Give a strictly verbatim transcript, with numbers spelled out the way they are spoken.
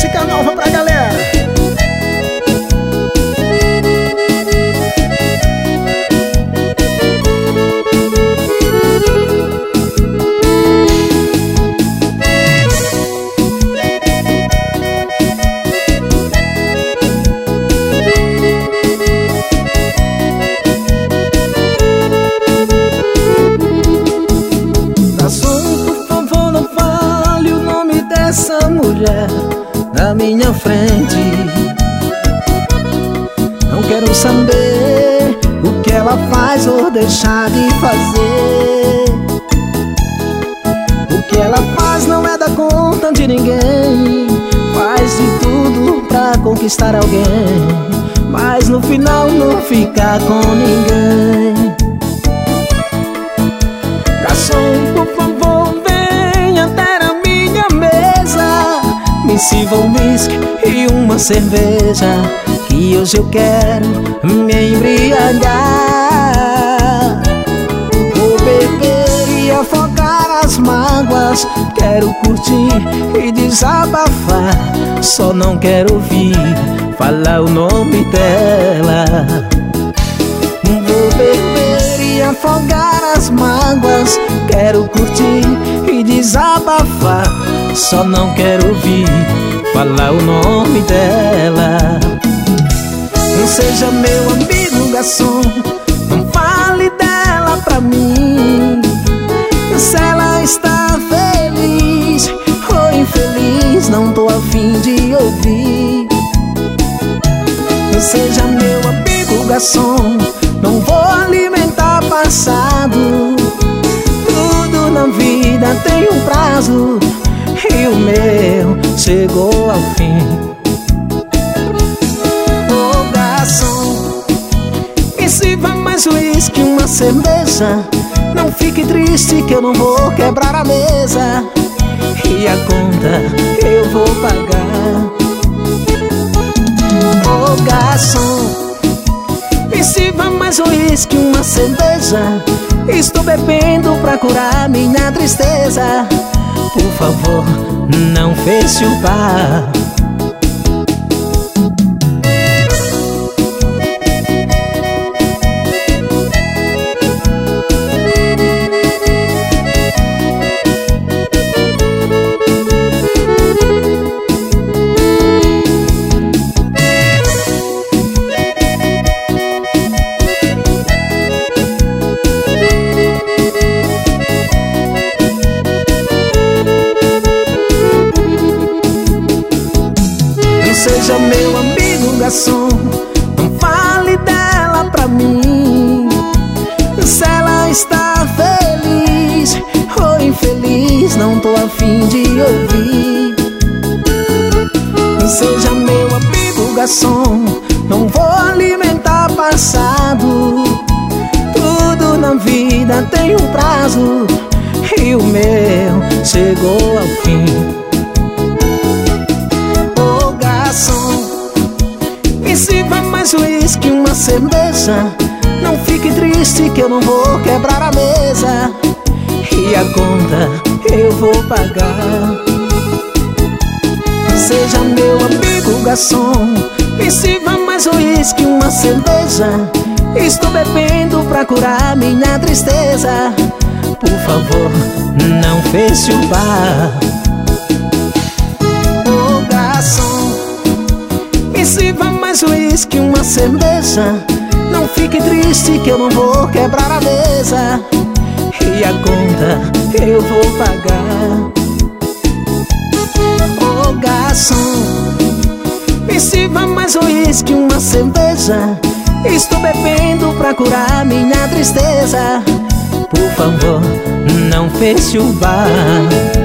música nova pra galera. Essa mulher na minha frente, não quero saber o que ela faz ou deixar de fazer. O que ela faz não é da conta de ninguém, faz de tudo pra conquistar alguém, mas no final não fica com ninguém. Garçom, por favor, venha até a minha mesa, me sirva um whisky e uma cerveja, que hoje eu quero me embriagar. Vou beber e afogar as mágoas, quero curtir e desabafar, só não quero ouvir falar o nome dela. Vou beber e afogar as mágoas, quero curtir e desabafar, só não quero ouvir falar o nome dela. Não seja meu amigo garçom, não fale dela pra mim. Se ela está feliz ou infeliz, não tô a fim de ouvir. Não seja meu amigo garçom, não vou alimentar passado. Tudo na vida tem um prazo e o meu chegou ao fim. Ô garçom, me sirva mais uísque, uma cerveja, não fique triste que eu não vou quebrar a mesa, e a conta eu vou pagar. Ô garçom, me sirva mais uísque, uma cerveja, estou bebendo pra curar minha tristeza. Por favor, não feche o bar. Seja meu amigo garçom, não fale dela pra mim. Se ela está feliz ou infeliz, não tô a fim de ouvir. Seja meu amigo garçom, não vou alimentar passado. Tudo na vida tem um prazo e o meu chegou ao fim. Me sirva mais uísque, uma cerveja, não fique triste que eu não vou quebrar a mesa, e a conta eu vou pagar. Seja meu amigo garçom, me sirva mais uísque, uma cerveja, estou bebendo pra curar minha tristeza. Por favor, não feche o bar. Ô garçom, me sirva mais uísque, uma cerveja, não fique triste que eu não vou quebrar a mesa, e a conta eu vou pagar. Ô garçom, me sirva mais uísque, uma cerveja, estou bebendo pra curar minha tristeza. Por favor, não feche o bar.